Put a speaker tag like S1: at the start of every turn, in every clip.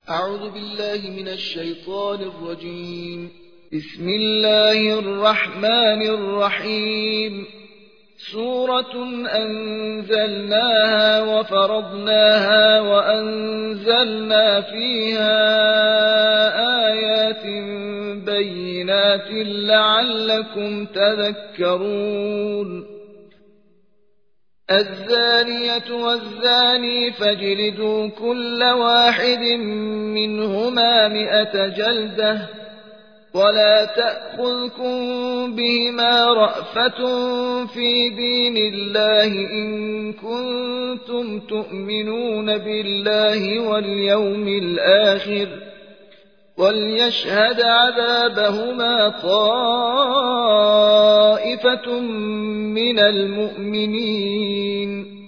S1: أعوذ بالله من الشيطان الرجيم. بسم الله الرحمن الرحيم. سورة أنزلناها وفرضناها وأنزلنا فيها آيات بينات لعلكم تذكرون. الزانية والزاني فاجلدوا كل واحد منهما 100 جلدة ولا تأخذكم بهما رأفة في دين الله إن كنتم تؤمنون بالله واليوم الآخر وليشهد عذابهما طائفة من المؤمنين.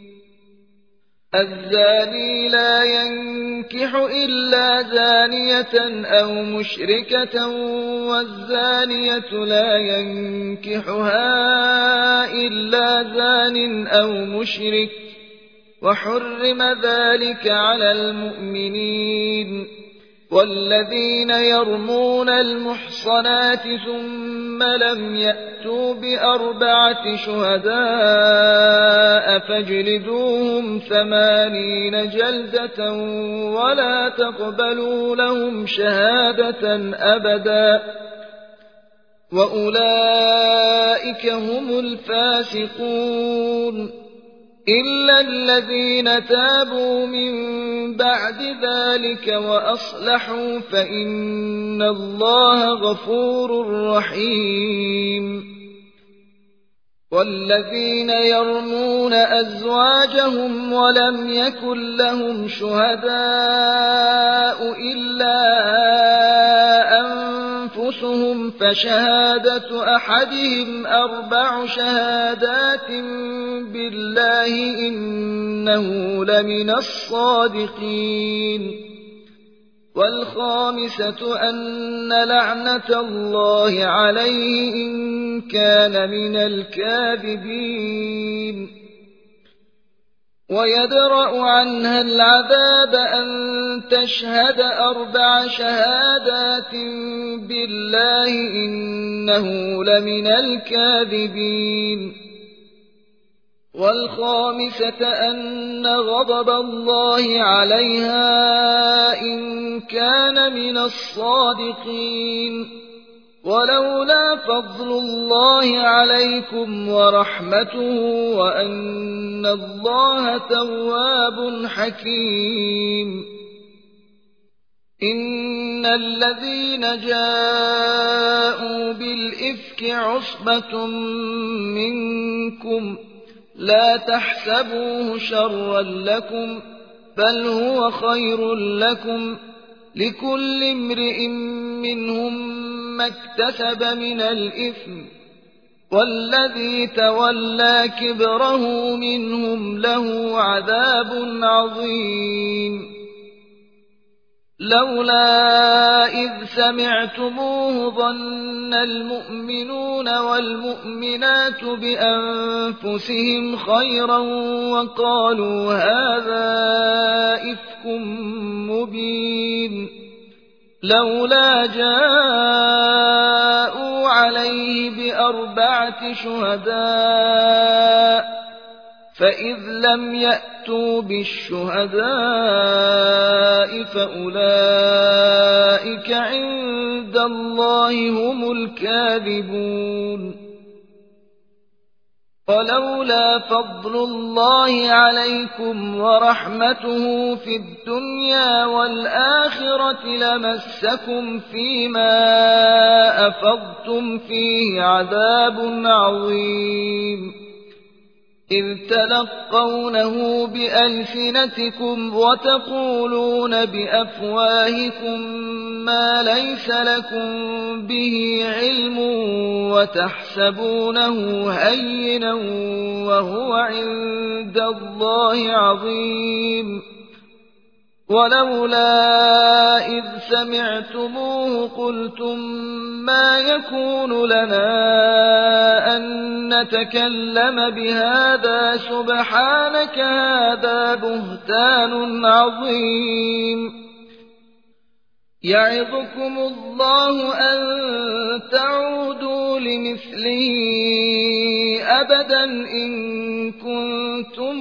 S1: الزاني لا ينكح إلا زانية أو مشركة والزانية لا ينكحها إلا زان أو مشرك وحرم ذلك على المؤمنين. والذين يرمون المحصنات ثم لم يأتوا ب4 شهداء فاجلدوهم 80 جلدة ولا تقبلوا لهم شهادة أبدا وأولئك هم الفاسقون. إلا الذين تابوا من بعد ذلك وأصلحوا فإن الله غفور رحيم. والذين يرمون أزواجهم ولم يكن لهم شهداء إلا أنفسهم فشهادة أحدهم 4 شهادات بالله إنه لمن الصادقين. والخامسة أن لعنة الله عليه إن كان من الكاذبين. ويدرأ عنها العذاب أن تشهد 4 شهادات بالله إنه لمن الكاذبين. والخامسة أن غضب الله عليها إن كان من الصادقين. ولولا فضل الله عليكم ورحمته وأن الله تواب حكيم. إن الذين جاءوا بالإفك عصبة منكم لا تحسبوه شرا لكم بل هو خير لكم لكل امرئ منهم ما اكتسب من الإثم والذي تولى كبره منهم له عذاب عظيم. لولا إذ سمعتموه ظن المؤمنون والمؤمنات بأنفسهم خيرا وقالوا هذا إفك مبين. لولا جاءوا عليه ب4 شهداء فإذ لم يأتوا بالشهداء فأولئك عند الله هم الكاذبون. ولولا فضل الله عليكم ورحمته في الدنيا والآخرة لمسكم فيما أفضتم فيه عذاب عظيم. إذ تلقونه بألسنتكم وتقولون بأفواهكم ما ليس لكم به علم وتحسبونه هينا وهو عند الله عظيم. ولولا إذ سمعتموه قلتم ما يكون لنا أن نتكلم بهذا سبحانك هذا بهتان عظيم. يعظكم الله أن تعودوا لمثله أبدا إن كنتم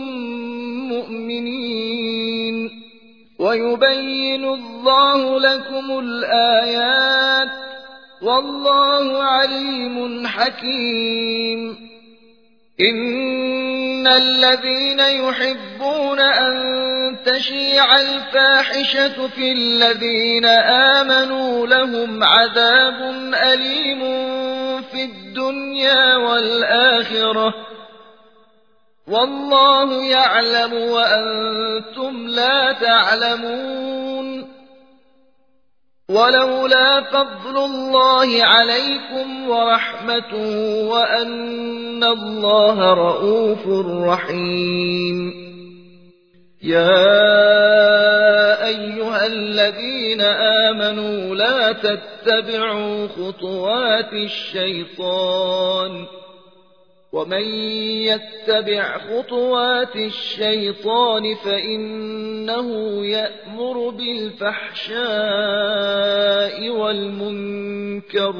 S1: مؤمنين ويبين الله لكم الآيات والله عليم حكيم إن الذين يحبون أن تشيع الفاحشة في الذين آمنوا لهم عذاب أليم في الدنيا والآخرة والله يعلم وأنتم لا تعلمون ولولا فضل الله عليكم ورحمته وأن الله رءوف رحيم يا أيها الذين آمنوا لا تتبعوا خطوات الشيطان ومن يتبع خطوات الشيطان فإنه يأمر بالفحشاء والمنكر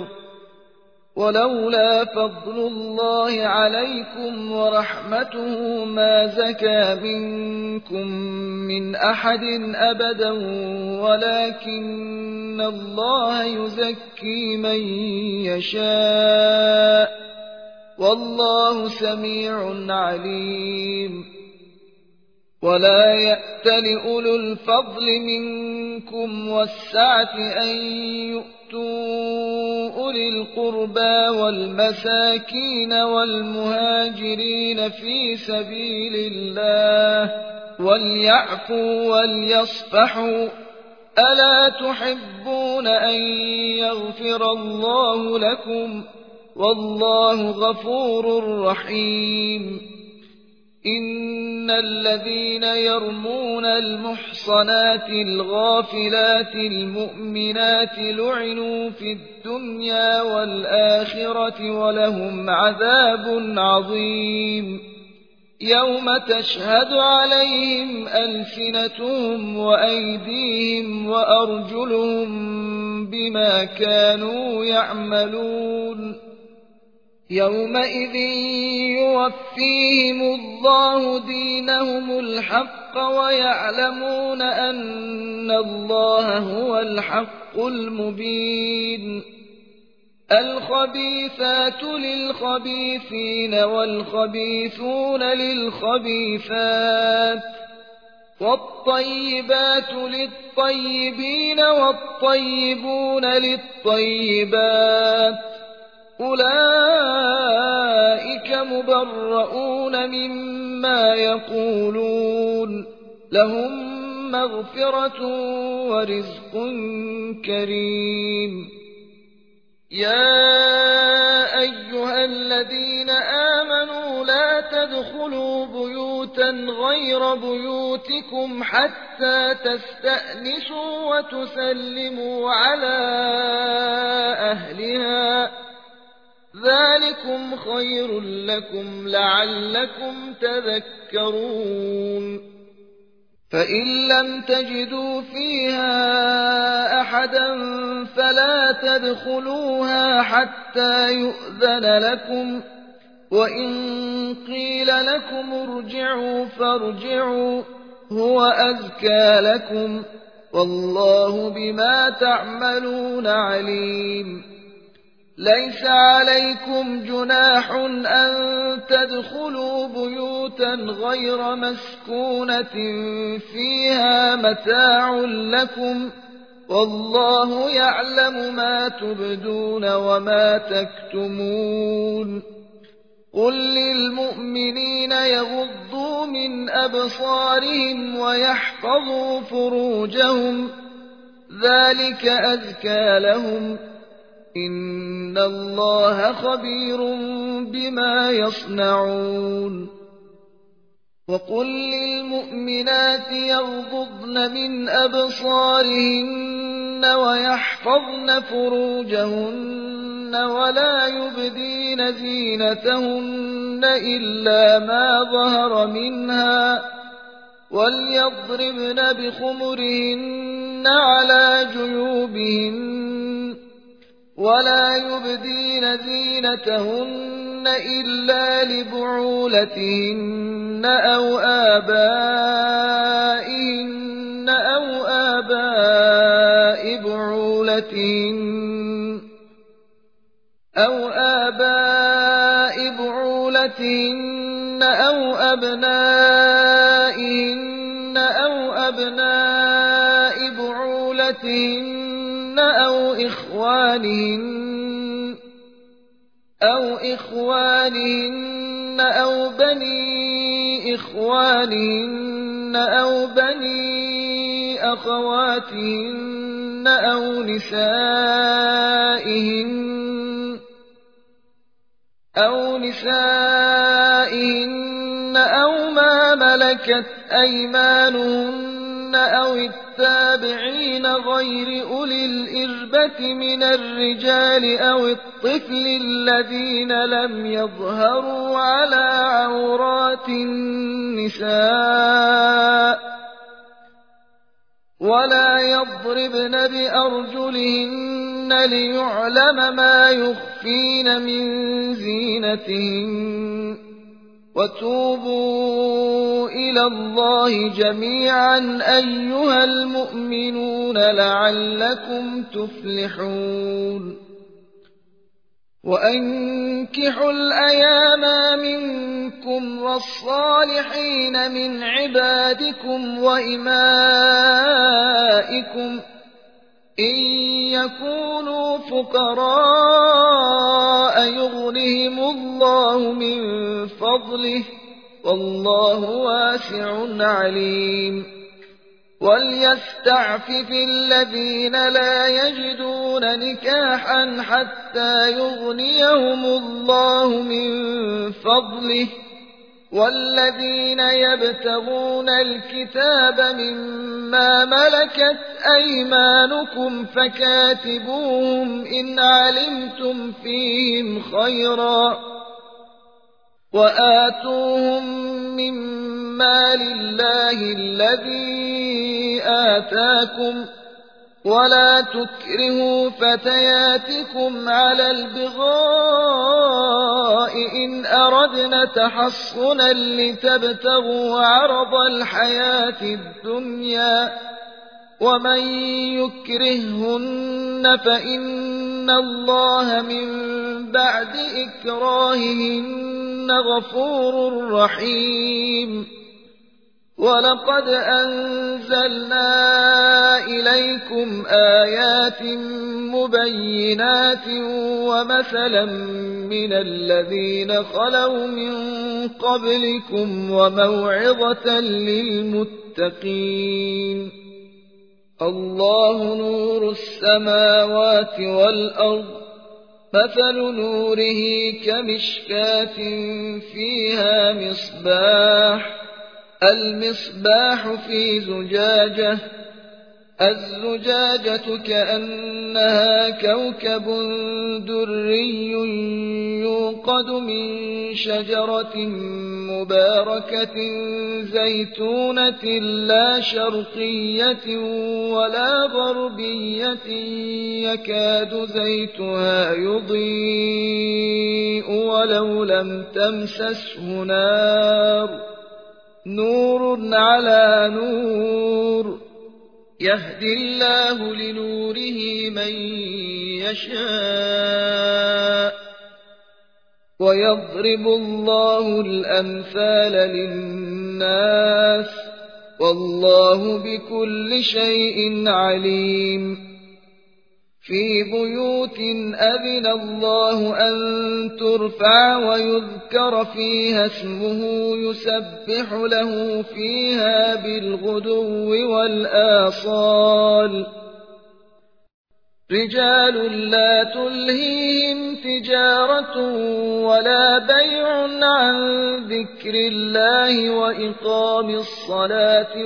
S1: ولولا فضل الله عليكم ورحمته ما زكى منكم من أحد أبدا ولكن الله يزكي من يشاء والله سميع عليم ولا يأتل أولو الفضل منكم والسعة أن يؤتوا أولي القربى والمساكين والمهاجرين في سبيل الله وليعفوا وليصفحوا ألا تحبون أن يغفر الله لكم والله غفور رحيم إن الذين يرمون المحصنات الغافلات المؤمنات لعنوا في الدنيا والآخرة ولهم عذاب عظيم يوم تشهد عليهم ألسنتهم وأيديهم وأرجلهم بما كانوا يعملون يومئذ يوفيهم الله دينهم الحق ويعلمون أن الله هو الحق المبين الخبيثات للخبيثين والخبيثون للخبيثات والطيبات للطيبين والطيبون للطيبات أولئك مبرؤون مما يقولون لهم مغفرة ورزق كريم يا أيها الذين آمنوا لا تدخلوا بيوتا غير بيوتكم حتى تستأنسوا وتسلموا على أهلها ذلكم خير لكم لعلكم تذكرون فإن لم تجدوا فيها أحدا فلا تدخلوها حتى يؤذن لكم وإن قيل لكم ارجعوا فارجعوا هو أزكى لكم والله بما تعملون عليم ليس عليكم جناح أن تدخلوا بيوتا غير مسكونة فيها متاع لكم والله يعلم ما تبدون وما تكتمون قل للمؤمنين يغضوا من أبصارهم ويحفظوا فروجهم ذلك أزكى لهم إن الله خبير بما يصنعون وقل للمؤمنات يغضضن من أبصارهن ويحفظن فروجهن ولا يبدين زينتهن إلا ما ظهر منها وليضربن بخمرهن على جيوبهن ولا يبدين زينتهن إلا لبعولتهن أو آبائهن أو آباء بعولتهن أو أبنائهن أو أبناء بعولتهن أو إخوانهن أو بني إخوانهن أو بني أخواتهن أو نسائهن أو ما ملكت أيمانهن أو التابعين غير أولي الإربة من الرجال أو الطفل الذين لم يظهروا على عورات النساء ولا يضربن بأرجلهن ليعلم ما يخفين من زينتهن وتوبوا إلى الله جميعا أيها المؤمنون لعلكم تفلحون وأنكحوا الأيام منكم والصالحين من عبادكم وإمائكم إن يكونوا فقراء يغنهم الله من فضله والله واسع عليم وليستعفف الذين لا يجدون نكاحا حتى يغنيهم الله من فضله والذين يبتغون الكتاب مما ملكت أيمانكم فكاتبوهم إن علمتم فيهم خيرا وآتوهم مما لله الذي آتاكم ولا تكرهوا فتياتكم على البغاء إن أردنا تحصنا لتبتغوا عرض الحياة الدنيا ومن يكرههن فإن الله من بعد إكراههن غفور رحيم ولقد أنزلنا إليكم آيات مبينات ومثلا من الذين خلوا من قبلكم وموعظة للمتقين الله نور السماوات والأرض مثل نوره كمشكاة فيها المصباح في زجاجة الزجاجة كأنها كوكب دري يوقد من شجرة مباركة زيتونة لا شرقية ولا غربية يكاد زيتها يضيء ولو لم تمسسه نور على نور يهدي الله لنوره من يشاء ويضرب الله الأمثال للناس والله بكل شيء عليم في بيوت أذن الله أن ترفع ويذكر فيها اسمه يسبح له فيها بالغدو والآصال رجال لا تلهيهم تجارة ولا بيع عن ذكر الله وإقام الصلاة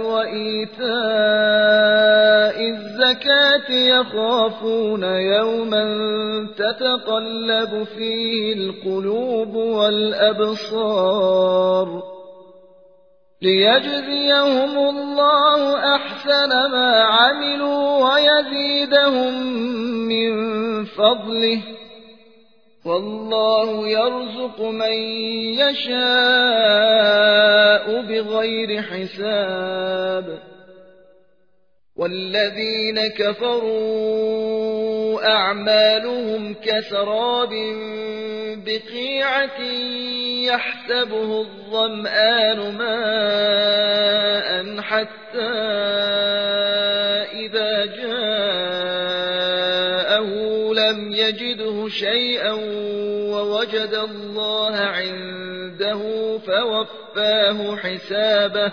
S1: وإيتاء الزكاة يخافون يوما تتقلب فيه القلوب والأبصار ليجزيهم الله أحسن ما عملوا ويزيدهم من فضله، والله يرزق من يشاء بغير حساب. والذين كفروا أعمالهم كسراب بقيعة يحسبه الظمآن ماء حتى إذا جاءه لم يجده شيئا ووجد الله عنده فوفاه حسابه،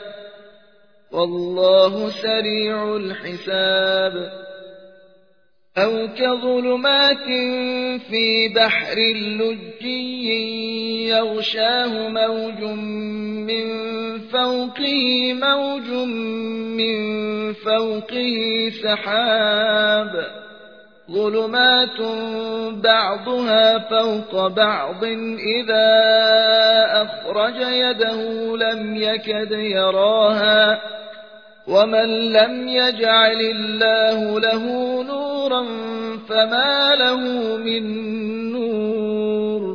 S1: والله سريع الحساب. أو كظلمات في بحر لجي يغشاه موج من فوقه موج من فوقه سحاب، ظلمات بعضها فوق بعض إذا أخرج يده لم يكد يراها، ومن لم يجعل الله له نورا فما له من نور.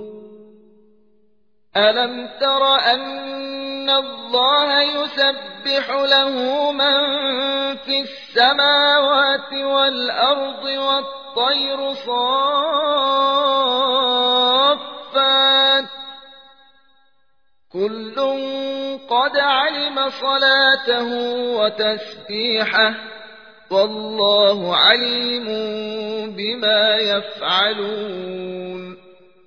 S1: ألم تر أن الله يسبح له من في السماوات والأرض والطير صافات كل قد علم صلاته وتسبيحه، والله عليم بما يفعلون.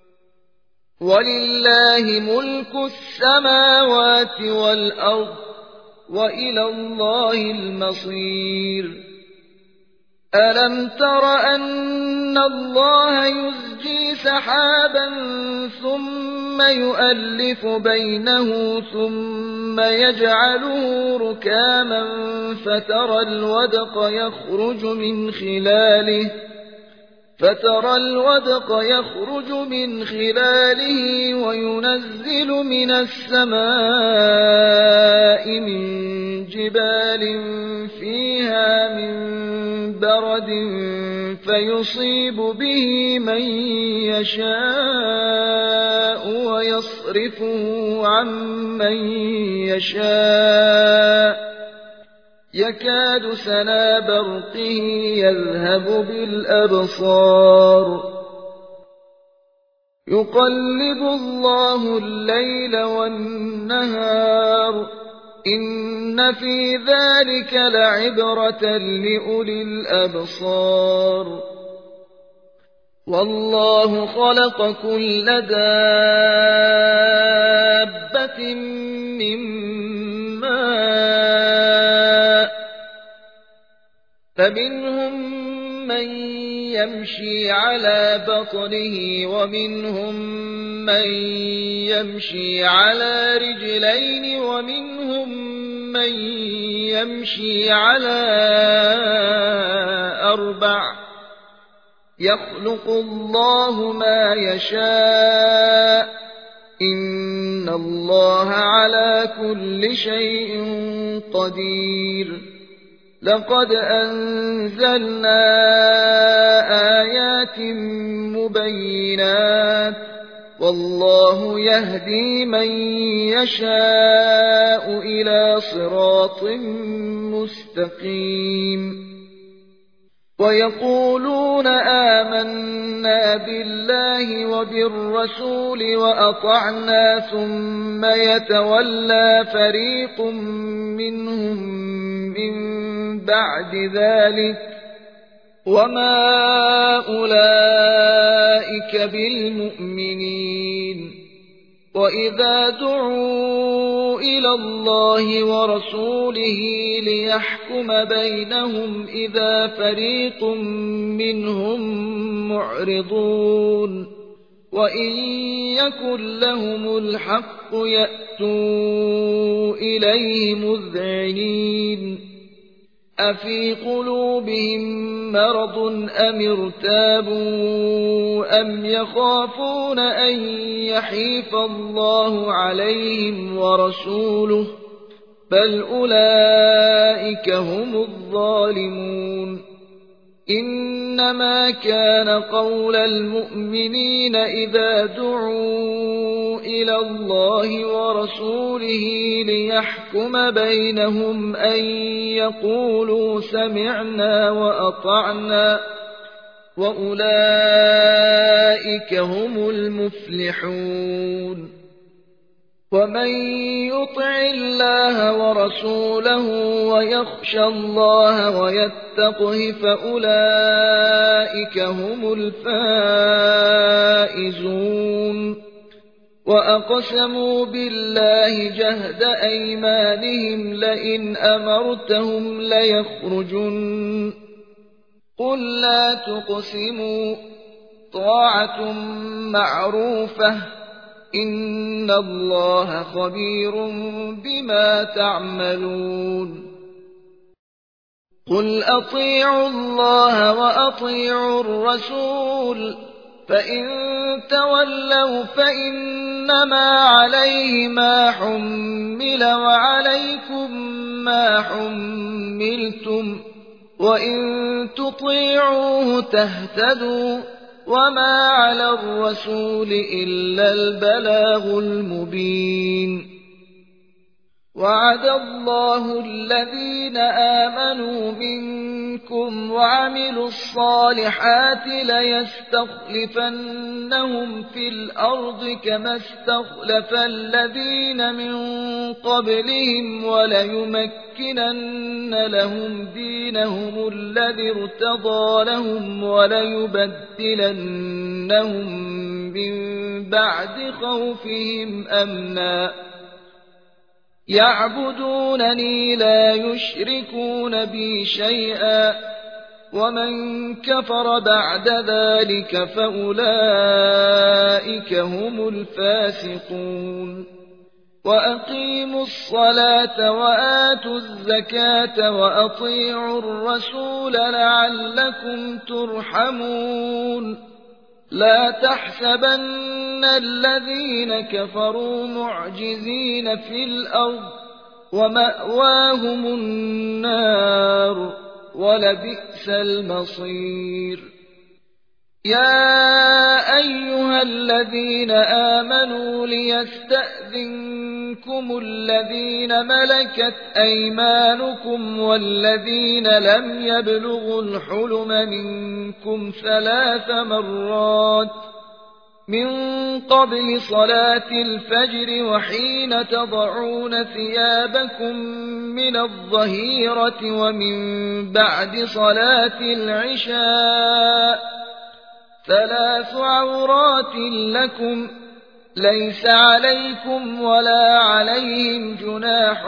S1: ولله ملك السماوات والأرض وإلى الله المصير. ألم تر أن الله يزجي سحابا ثم يؤلف بينه ثم يجعله ركاما فترى الودق يخرج من خلاله وينزل من السماء من جبال فيها من برد فيصيب به من يشاء ويصرفه عن من يشاء يكاد سنا برقه يذهب بالأبصار. يقلب الله الليل والنهار إن في ذلك لعبرة لأولي الأبصار. والله خلق كل دابة من ماء فمنهم من يمشي على بطنه ومنهم من يمشي على رجلين ومنهم من يمشي على أربع يخلق الله ما يشاء إن الله على كل شيء قدير. لقد أنزلنا آيات مبينات والله يهدي من يشاء إلى صراط مستقيم. ويقولون آمنا بالله وبالرسول وأطعنا ثم يتولى فريق منهم من بعد ذلك وما أولئك بالمؤمنين. وإذا دعوا إلى الله ورسوله ليحكم بينهم إذا فريق منهم معرضون وإن يكن لهم الحق يأتوا إليه مذعنين. أفي قلوبهم مرض أم ارتابوا أم يخافون أن يحيف الله عليهم ورسوله بل أولئك هم الظالمون. إنما كان قول المؤمنين إذا دعوا إلى الله ورسوله ليحكم بينهم أن يقولوا سمعنا وأطعنا وأولئك هم المفلحون. ومن يطع الله ورسوله ويخشى الله ويتقه فأولئك هم الفائزون. وأقسموا بالله جهد أيمانهم لئن أمرتهم ليخرجن قل لا تقسموا طاعة معروفة إن الله خبير بما تعملون. قل أطيعوا الله وأطيعوا الرسول فإن تولوا فإنما عليه ما حمل وعليكم ما حملتم وإن تطيعوه تهتدوا وما على الرسول إلا البلاغ المبين. وعد الله الذين آمنوا منكم وعملوا الصالحات ليستخلفنهم في الأرض كما استخلف الذين من قبلهم وليمكنن لهم دينهم الذي ارتضى لهم وليبدلنهم من بعد خوفهم أمنا يعبدونني لا يشركون بي شيئا ومن كفر بعد ذلك فأولئك هم الفاسقون. وأقيموا الصلاة وآتوا الزكاة وأطيعوا الرسول لعلكم ترحمون. لا تحسبن الذين كفروا معجزين في الأرض ومأواهم النار ولبئس المصير. يا أيها الذين آمنوا ليستأذنكم الذين ملكت أيمانكم والذين لم يبلغوا الحلم منكم 3 مرات من قبل صلاة الفجر وحين تضعون ثيابكم من الظهيرة ومن بعد صلاة العشاء 3 عورات لكم ليس عليكم ولا عليهم جناح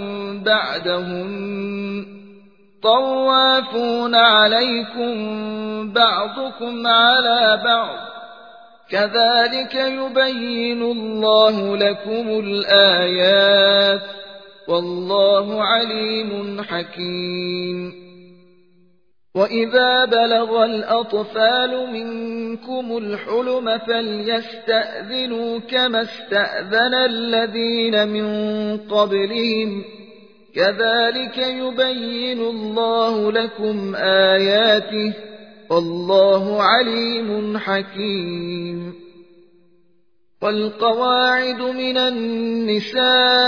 S1: بعدهن طوافون عليكم بعضكم على بعض كذلك يبين الله لكم الآيات والله عليم حكيم. وإذا بلغ الأطفال منكم الحلم فليستأذنوا كما استأذن الذين من قبلهم كذلك يبين الله لكم آياته والله عليم حكيم. والقواعد من النساء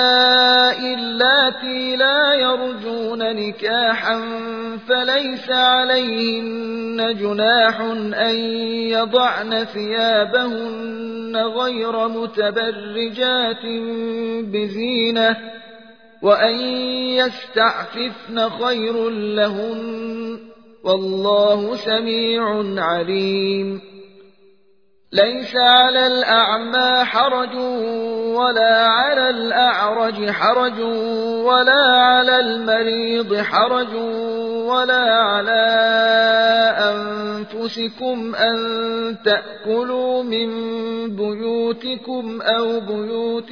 S1: اللاتي لا يرجون نكاحا فليس عليهن جناح أن يضعن ثيابهن غير متبرجات بزينة وأن يستعففن خير لهن والله سميع عليم. ليس على الأعمى حرج ولا على الأعرج حرج ولا على المريض حرج ولا على أنفسكم أن تأكلوا من بيوتكم أو بيوت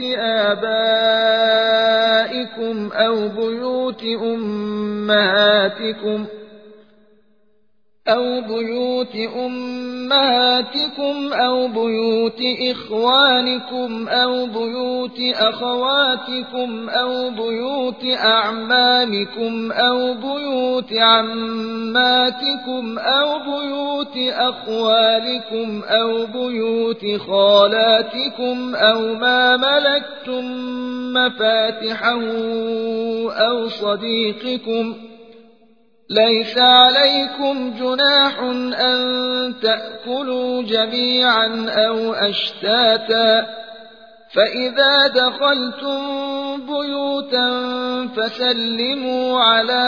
S1: آبائكم أو بيوت أمهاتكم أمهاتكم أو بيوت إخوانكم أو بيوت أخواتكم أو بيوت أعمامكم أو بيوت عماتكم أو بيوت أخوالكم أو بيوت خالاتكم أو ما ملكتم مفاتحه أو صديقكم. ليس عليكم جناح أن تأكلوا جميعا أو أشتاتا، فإذا دخلتم بيوتا فسلموا على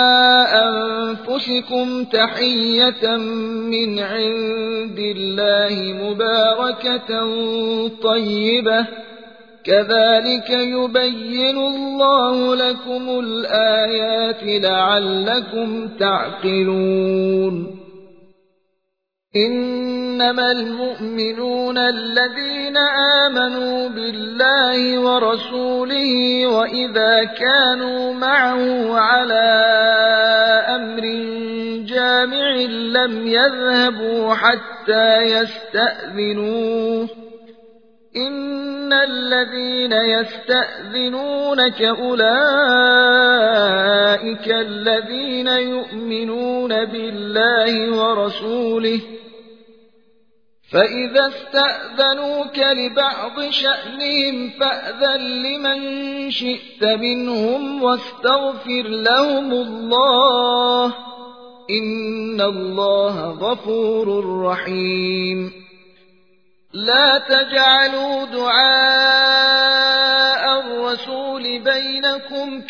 S1: أنفسكم تحية من عند الله مباركة طيبة، كذلك يبين الله لكم الآيات لعلكم تعقلون. إنما المؤمنون الذين آمنوا بالله ورسوله وإذا كانوا معه على أمر جامع لم يذهبوا حتى يستأذنوه. إن الذين يستأذنونك أولئك الذين يؤمنون بالله ورسوله، فإذا استأذنوك لبعض شأنهم فأذن لمن شئت منهم واستغفر لهم الله، إن الله غفور رحيم. لا تجعلوا دعاء الرسول بينكم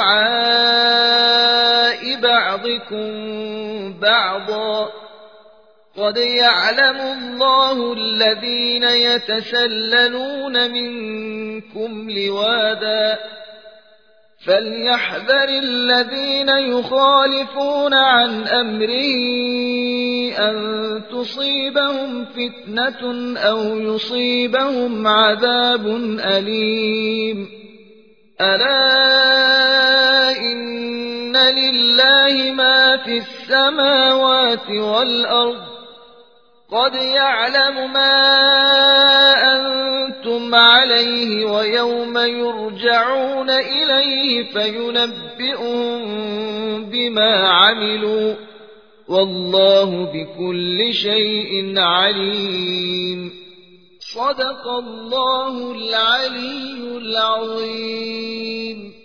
S1: كدعاء بعضكم بعضا، قد يعلم الله الذين يتسللون منكم لواذا، فليحذر الذين يخالفون عن أمره أن تصيبهم فتنة أو يصيبهم عذاب أليم. ألا إن لله ما في السماوات والأرض، قد يعلم ما أنتم عليه ويوم يرجعون إليه فينبئهم بما عملوا، والله بكل شيء عليم. صدق الله العلي العظيم.